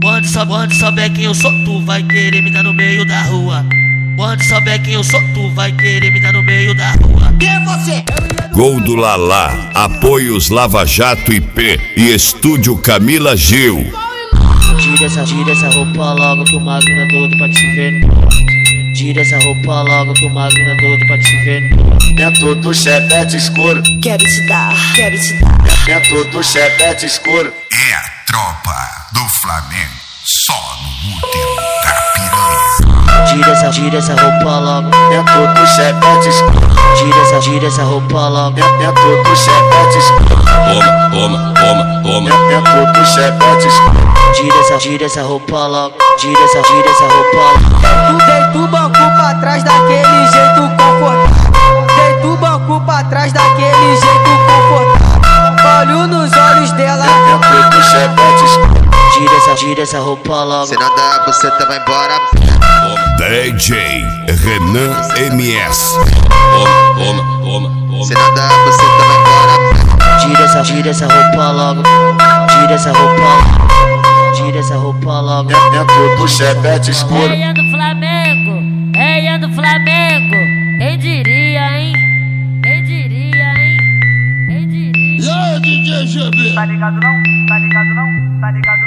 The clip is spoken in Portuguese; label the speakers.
Speaker 1: Quando souber quem eu sou, tu vai querer me dar no meio da rua. Quando souber quem eu sou, tu vai querer me dar no meio da rua.
Speaker 2: Quem é você?
Speaker 3: Gol do Lalá, apoios Lava Jato IP e Estúdio Camila Gil.
Speaker 1: Tira essa roupa logo que o Magno é doido pra te ver. Tira essa roupa logo que o Magno é doido pra te ver.
Speaker 4: Dentro do chevette escuro,
Speaker 2: Quero te dar.
Speaker 4: dentro do chevette escuro.
Speaker 5: É a tropa do Flamengo, só no útero da piranha.
Speaker 1: Tira essa roupa logo.
Speaker 4: Dentro do chevette escuro,
Speaker 1: Tira essa roupa logo.
Speaker 4: dentro do chevette escuro.
Speaker 3: Toma.
Speaker 4: Dentro do chevette escuro.
Speaker 1: Tira essa roupa logo. Tira essa roupa logo.
Speaker 6: Tu deita o banco pra trás daquele jeito confortável. Deita o banco pra trás daquele jeito confortável. Olho nos olhos dela.
Speaker 4: Dentro do chevette escuro.
Speaker 1: Tira essa roupa logo.
Speaker 4: Se não dá, você vai embora.
Speaker 3: DJ Renan MS.
Speaker 4: Se não dá, você vai embora.
Speaker 1: Tira essa roupa logo. Tira essa roupa logo. Tira essa roupa logo.
Speaker 4: Dentro do chevette escuro.
Speaker 7: Reia do Flamengo, reia do Flamengo. Quem diria, hein? Quem diria, hein? Quem diria?
Speaker 5: E aí, DJ GB?
Speaker 6: Tá ligado não? Tá ligado não? Tá ligado